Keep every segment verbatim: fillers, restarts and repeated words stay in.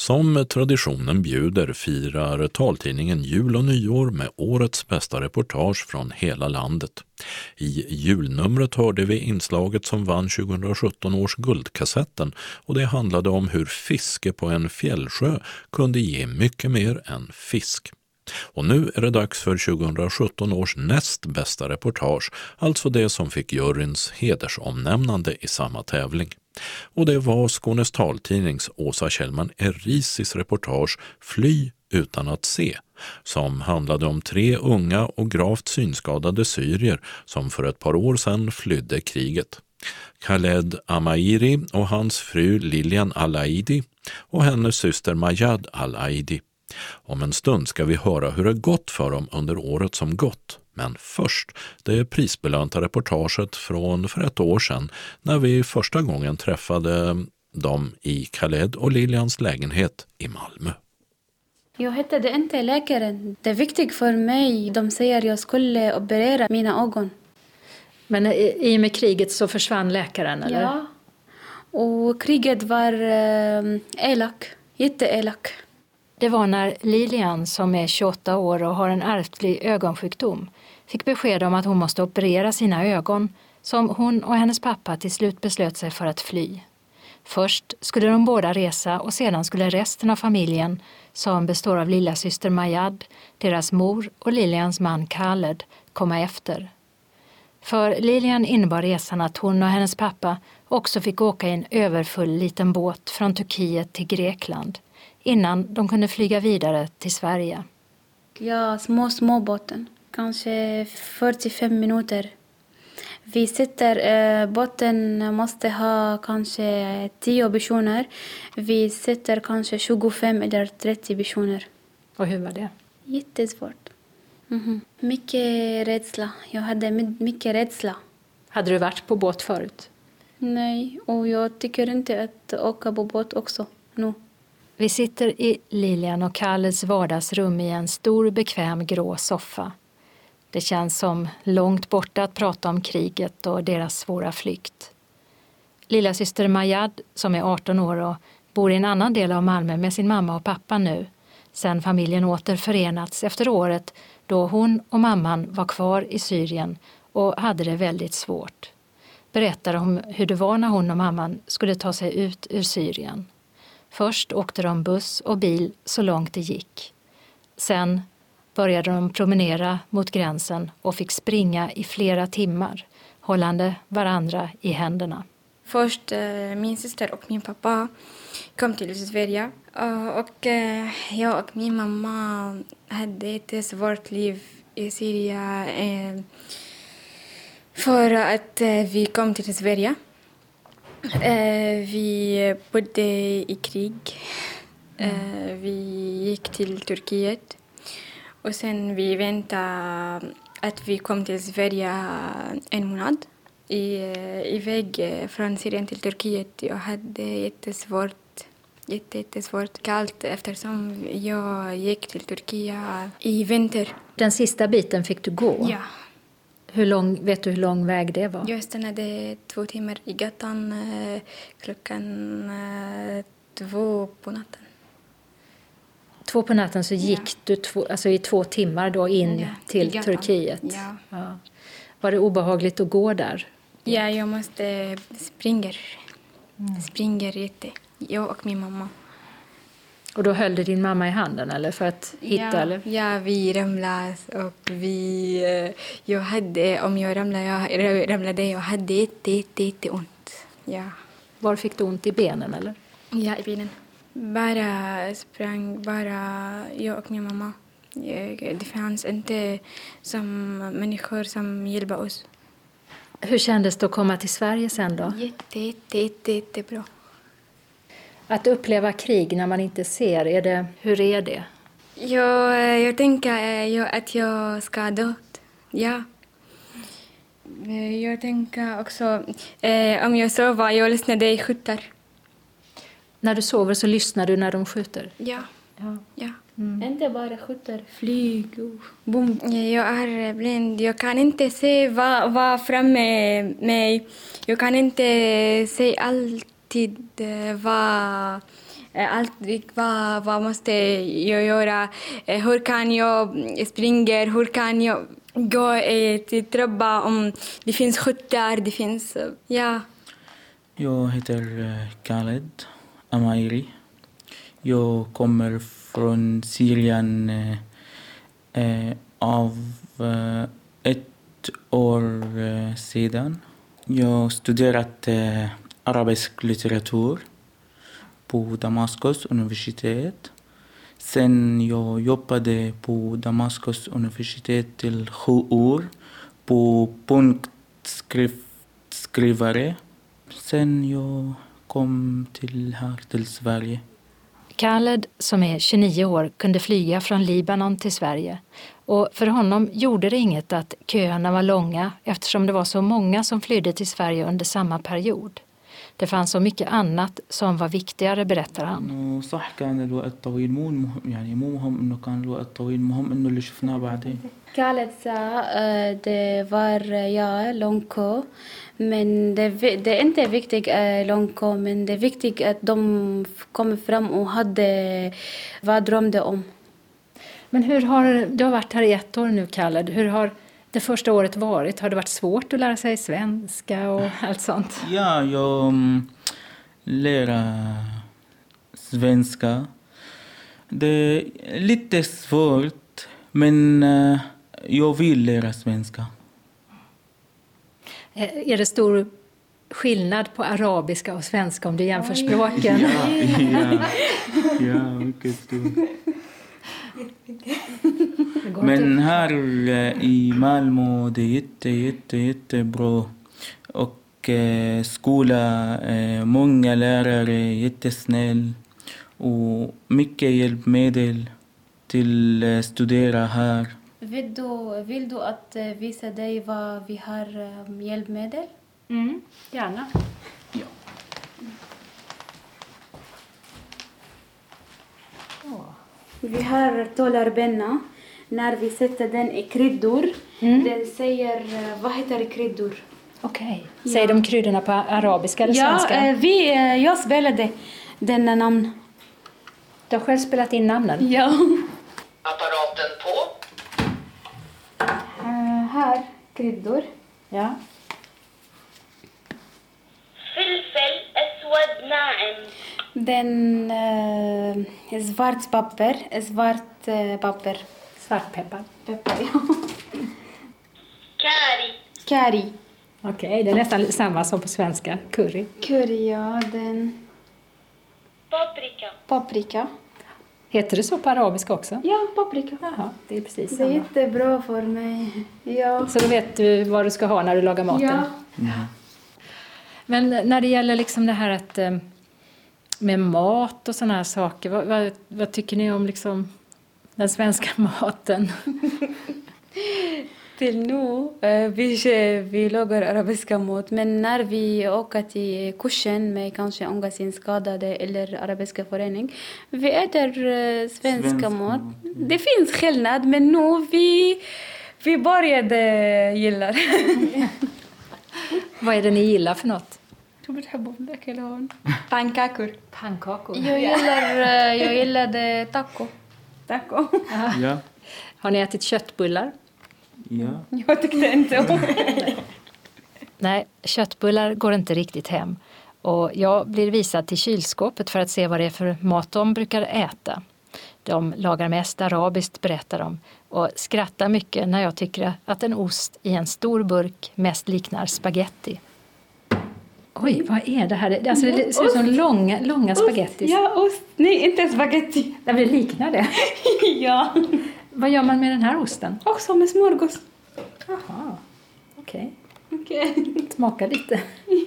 Som traditionen bjuder firar taltidningen jul och nyår med årets bästa reportage från hela landet. I julnumret hörde vi inslaget som vann tjugohundrasjutton års Guldkassetten och det handlade om hur fiske på en fjällsjö kunde ge mycket mer än fisk. Och nu är det dags för tjugohundrasjutton års näst bästa reportage, alltså det som fick juryns hedersomnämnande i samma tävling. Och det var Skånes taltidnings Åsa Kjellman Erisis reportage Fly utan att se, som handlade om tre unga och gravt synskadade syrier som för ett par år sedan flydde kriget. Khaled Amairi och hans fru Lilian Al-Aidi och hennes syster Majad Al-Aidi. Om en stund ska vi höra hur det gått för dem under året som gått. Men först det prisbelönta reportaget från för ett år sedan när vi första gången träffade dem i Khaled och Lilians lägenhet i Malmö. Jag hittade inte läkaren. Det är viktigt för mig. De säger att jag skulle operera mina ögon. Men i och med kriget så försvann läkaren, eller? Ja. Och kriget var eh, elak. Jätteelak. Det var när Lilian, som är tjugoåtta år och har en ärftlig ögonsjukdom, fick besked om att hon måste operera sina ögon, som hon och hennes pappa till slut beslöt sig för att fly. Först skulle de båda resa och sedan skulle resten av familjen, som består av lilla syster Majad, deras mor och Lilians man Khaled, komma efter. För Lilian innebar resan att hon och hennes pappa också fick åka i en överfull liten båt från Turkiet till Grekland, innan de kunde flyga vidare till Sverige. Ja, små, små båten. Kanske fyrtiofem minuter. Vi sitter, eh, båten måste ha kanske tio personer. Vi sitter kanske tjugofem eller trettio personer. Och hur var det? Jättesvårt. Mm-hmm. Mycket rädsla. Jag hade mycket rädsla. Hade du varit på båt förut? Nej, och jag tycker inte att åka på båt också nu. Vi sitter i Lilian och Khaleds vardagsrum i en stor bekväm grå soffa. Det känns som långt borta att prata om kriget och deras svåra flykt. Lilla syster Majad, som är arton år och bor i en annan del av Malmö med sin mamma och pappa nu, sen familjen åter förenats efter året då hon och mamman var kvar i Syrien och hade det väldigt svårt. Berättar om hur det var när hon och mamman skulle ta sig ut ur Syrien. Först åkte de buss och bil så långt det gick. Sen började de promenera mot gränsen och fick springa i flera timmar, hållande varandra i händerna. Först eh, min syster och min pappa kom till Sverige. Uh, och eh, jag och min mamma hade ett svårt liv i Syrien eh, för att eh, vi kom till Sverige. Eh, vi bodde i krig. Eh, vi gick till Turkiet. Och sen vi väntade att vi kom till Sverige en månad. I, i väg från Syrien till Turkiet. Jag hade jättesvårt, jätte, jättesvårt kallt eftersom jag gick till Turkiet i vinter. Den sista biten fick du gå? Ja. Hur lång, vet du hur lång väg det var? Jag stannade två timmar i gatan klockan två på natten. Två på natten så gick ja. du två, alltså i två timmar då in ja, till Turkiet? Ja. Ja. Var det obehagligt att gå där? Ja, jag måste springa. Mm. Springer jätte. Jag och min mamma. Och då höll du din mamma i handen eller för att hitta? Ja, eller? ja vi ramlade och vi... Jag hade, om jag ramlade, jag ramlade, jag hade jätte, jätte, jätte ont. Ja. Var fick du ont i benen eller? Ja, i benen. Bara sprang, bara jag och min mamma. Det fanns inte som människor som hjälpte oss. Hur kändes det att komma till Sverige sen då? Jätte, jätte, jätte, jättebra. Att uppleva krig när man inte ser, är det, hur är det? Jag, jag tänker jag, att jag ska dö. Ja. Jag tänker också, eh, om jag sover, jag lyssnade i skjutar. När du sover så lyssnar du när de skjuter? Ja. Ja. Ja. Mm. Inte bara skjuter, flyg och bom. Jag är blind. Jag kan inte se vad, vad framme mig. Jag kan inte se alltid vad, Allt, vad, vad måste jag göra? Hur kan jag springa? Hur kan jag gå till trappa om det finns skyttar? Det finns, ja. Jag heter Khaled Amairi. Jag kommer från Syrien eh, av eh, ett år eh, sedan. Jag har studerat eh, arabisk litteratur på Damaskus universitet. Sen jag jobbade på Damaskus universitet till sju år på punktskrivare. Sen jag kom till här till Sverige. Khaled, som är tjugonio år, kunde flyga från Libanon till Sverige. Och för honom gjorde det inget att köerna var långa eftersom det var så många som flydde till Sverige under samma period. Det fanns så mycket annat som var viktigare, berättar han. صح كان الوقت طويل مو المهم يعني مو مهم انه كان الوقت طويل مهم انه اللي شفناه بعدين. Khaled sa uh, det var ja, lång kö. Men det, det är inte viktigt uh, lång kö, men det är viktigt att de kommer fram och hade vad drömde om. Men hur har du har varit här i ett år nu, Khaled? Hur har det första året varit? Har det varit svårt att lära sig svenska och allt sånt? Ja, jag um, lär svenska. Det är lite svårt, men uh, jag vill lära svenska. Är det stor skillnad på arabiska och svenska om du jämför språken? Ja, ja, ja, mycket stor. Men här i Malmö det är jätte, jätte, jättebra. Och eh, skola, eh, många lärare, jättesnäll. Och mycket hjälpmedel till eh, studera här. Vill du, vill du att uh, visa dig vad vi har um, hjälpmedel? Mm, gärna. Ja. Oh. Vi har tålarpenna. När vi sätter den i kryddor, mm. den säger, uh, vad heter kryddor? Okej. Okay. Säger ja. de kryddorna på arabiska eller ja, svenska? Ja, uh, vi, uh, jag spelade denna namn. Du har själv spelat in namnen? Ja. Apparaten på. Uh, här, kryddor. Ja. فلفل أسود ناعم. Den uh, svart papper, svart uh, papper. Svartpeppar. Peppar, ja. Curry. Curry. Okej, okay, det är nästan samma som på svenska. Curry. Curry, ja. Den... Paprika. Paprika. Heter det så på arabiska också? Ja, paprika. Jaha, det är precis samma. Det är jättebra för mig. Ja. Så då vet du vad du ska ha när du lagar maten? Ja. Ja. Men när det gäller liksom det här att, med mat och såna här saker, vad, vad, vad tycker ni om liksom den svenska maten? Till nu, vi, vi lagar arabiska mat, men när vi åker till kursen med kanske unga synskadade eller arabiska förening, vi äter svenska Svensk mat. mat. Det finns skillnad, men nu vi, vi började gilla. Vad är det ni gillar för något? Pannkakor. Pannkakor. Jag gillar, jag gillade taco. Taco. Ja. Har ni ätit köttbullar? Ja. Jag tyckte inte om. Nej, köttbullar går inte riktigt hem. Och jag blir visad till kylskåpet för att se vad det är för mat de brukar äta. De lagar mest arabiskt, berättar de. Och skrattar mycket när jag tycker att en ost i en stor burk mest liknar spaghetti. Oj, vad är det här? Alltså, det ser ut som långa, långa spagettis. Ja, ost. Nej, inte spaghetti. Det liknar det. Ja. Vad gör man med den här osten? Också med smörgås. Jaha, okej. Okay. Okej. Okay. Smaka lite.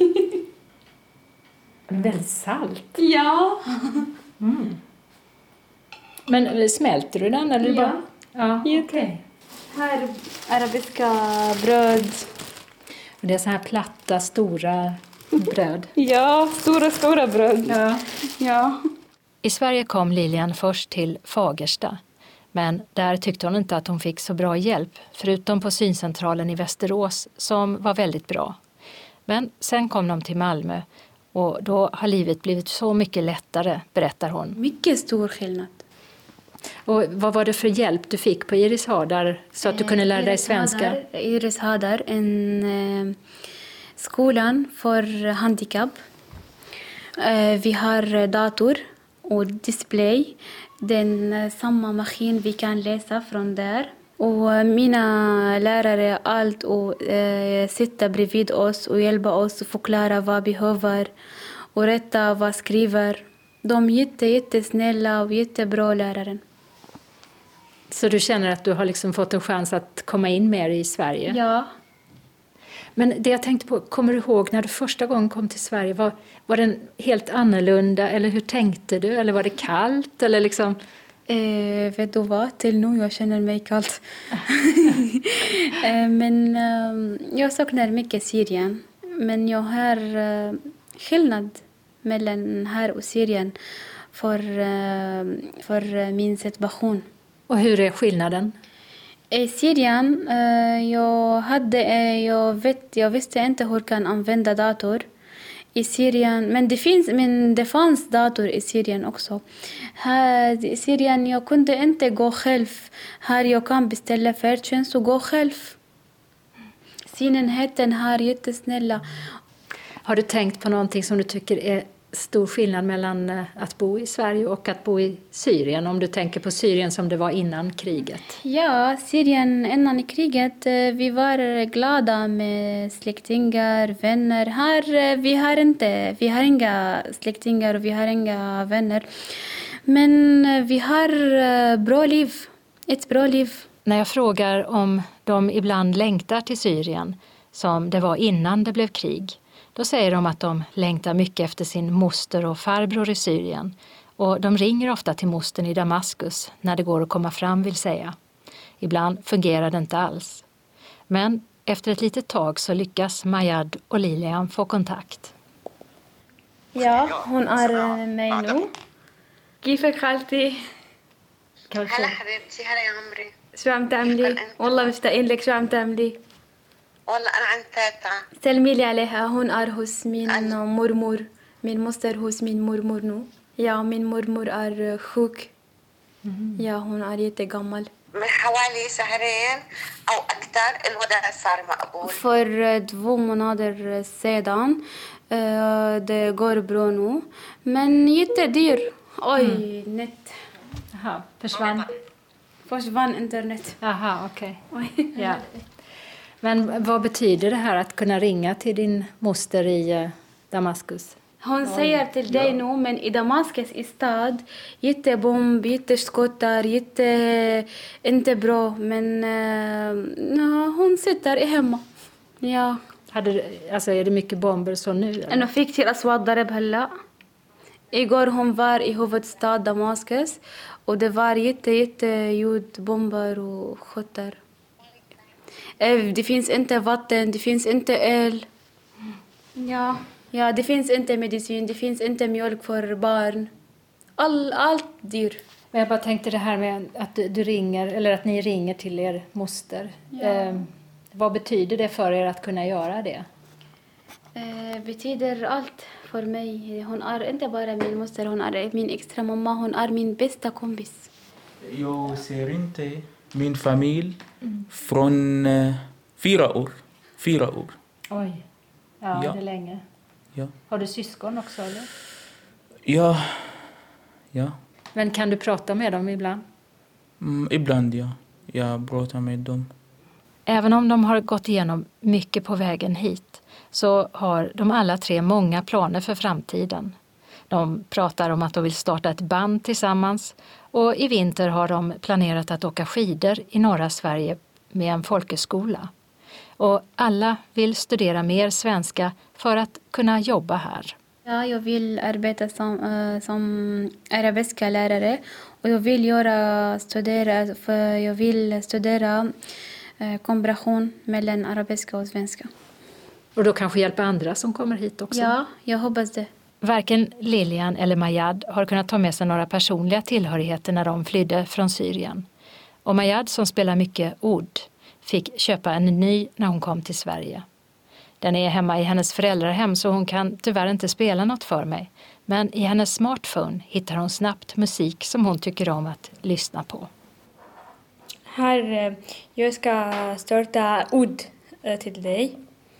Väldigt salt. Ja. Mm. Men smälter du den? Eller ja. Bara... Ja, okej. Okay. Här arabiska bröd. Det är så här platta, stora bröd. Ja, stora, stora bröd. Ja. Ja. I Sverige kom Lilian först till Fagersta. Men där tyckte hon inte att hon fick så bra hjälp, förutom på syncentralen i Västerås som var väldigt bra. Men sen kom de till Malmö Och då har livet blivit så mycket lättare, berättar hon. Mycket stor skillnad. Och vad var det för hjälp du fick på Iris Hadar så att du kunde lära dig svenska? Hadar, Iris Hadar, en eh, skolan för handikapp. Eh, vi har dator och display. Den eh, samma maskin vi kan läsa från där. Och mina lärare allt och eh, sitta bredvid oss och hjälpa oss och förklara vad vi behöver och rätta vad skriver. De är jätte, jättesnälla och jättebra lärare. Så du känner att du har liksom fått en chans att komma in mer i Sverige? Ja. Men det jag tänkte på, kommer du ihåg när du första gången kom till Sverige? Var, var den helt annorlunda eller hur tänkte du? Eller var det kallt? Eller liksom... Eh, vet du vad? Till nu jag känner mig kallt. eh, men eh, jag saknar mycket Syrien. Men jag har eh, skillnad mellan här och Syrien för, eh, för min situation. Och hur är skillnaden? I Syrien, eh, jag, hade, eh, jag, vet, jag visste inte hur jag kan använda dator. I Syrien, men det, finns, men det fanns dator i Syrien också. Här i Syrien jag kunde inte gå själv. Här jag kan beställa färdtjänst och gå själv. Synenheten här är jättesnälla. Har du tänkt på någonting som du tycker är stor skillnad mellan att bo i Sverige och att bo i Syrien? Om du tänker på Syrien som det var innan kriget. Ja, Syrien innan kriget. Vi var glada med släktingar, vänner. Här vi har inte, vi har inga släktingar och vi har inga vänner. Men vi har bra liv, ett bra liv. När jag frågar om de ibland längtar till Syrien, som det var innan det blev krig, då säger de att de längtar mycket efter sin moster och farbror i Syrien. Och de ringer ofta till mostern i Damaskus när det går att komma fram, vill säga. Ibland fungerar det inte alls. Men efter ett litet tag så lyckas Mayad och Lilian få kontakt. Ja, hon är med nu. كيفك خالتي؟ هلا حبيبتي هلا يا عمري شو عم تعملي؟ والله مشتاقين لك شو عم تعملي؟ والله أنا عند تاتا سلمي لي عليها هون ار هوس min mormor min moster hos min mormor nu. Ja, min mormor är sjuk. Ja, hon är jättegammal. من حوالي شهرين أو أكثر الوضع صار مقبول. För två månader sedan uh, det går bra nu. Men jättedyr. Oj, mm. net. Jaha, försvann. Försvann internet. Jaha, okej. Okay. Ja. Men vad betyder det här att kunna ringa till din moster i Damaskus? Hon säger till dig nu, men i Damaskus i stad, jättebomb, jätteskottar, jätte... inte bra, men uh, hon sitter hemma. Ja. Hade, alltså är det mycket bomber så nu? أنا في كتير أصوات ضرب هلا. Igår hon var i huvudstad Damaskus och det var jätte, jätte ljud, bomber och skottar. Det finns inte vatten, det finns inte el. Ja, ja, det finns inte medicin, det finns inte mjölk för barn. All, allt dyr. Men jag bara tänkte det här med att du, du ringer, eller att ni ringer till er moster. Ja. Eh, vad betyder det för er att kunna göra det? Eh, betyder allt för mig. Hon är inte bara min moster, hon är min extra mamma, hon är min bästa kompis. Jag ser inte min familj mm. från uh, fyra år. Fyra år. Oj, ja, ja. det är länge. Ja. Har du syskon också, eller? Ja, ja. Men kan du prata med dem ibland? Mm, ibland, ja. Jag pratar med dem. Även om de har gått igenom mycket på vägen hit så har de alla tre många planer för framtiden. De pratar om att de vill starta ett band tillsammans och i vinter har de planerat att åka skidor i norra Sverige med en folkhögskola. Och alla vill studera mer svenska för att kunna jobba här. Ja, jag vill arbeta som, uh, som arabiska lärare och jag vill göra studera, för jag vill studera uh, kombination mellan arabiska och svenska. Och då kanske hjälpa andra som kommer hit också? Ja, jag hoppas det. Varken Lilian eller Mayad har kunnat ta med sig några personliga tillhörigheter när de flydde från Syrien. Och Mayad, som spelar mycket ord, fick köpa en ny när hon kom till Sverige. Den är hemma i hennes föräldrahem så hon kan tyvärr inte spela något för mig. Men i hennes smartphone hittar hon snabbt musik som hon tycker om att lyssna på. Här, jag ska starta ord till dig.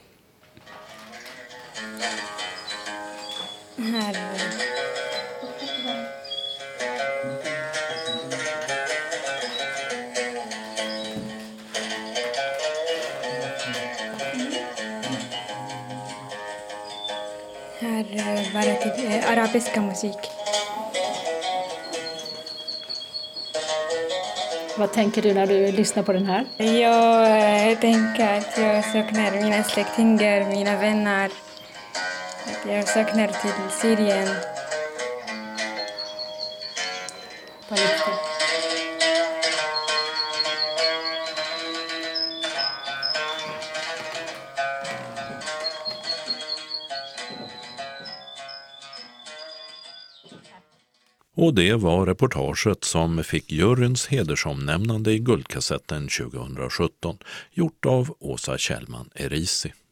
Här. Här var det till arabiska musik. Vad tänker du när du lyssnar på den här? Jag tänker att jag saknar mina släktingar, mina vänner. Att jag saknar till Syrien. På riktigt. Och det var reportaget som fick juryns hedersomnämnande i Guldkassetten tjugohundrasjutton, gjort av Åsa Kjellman Erisi.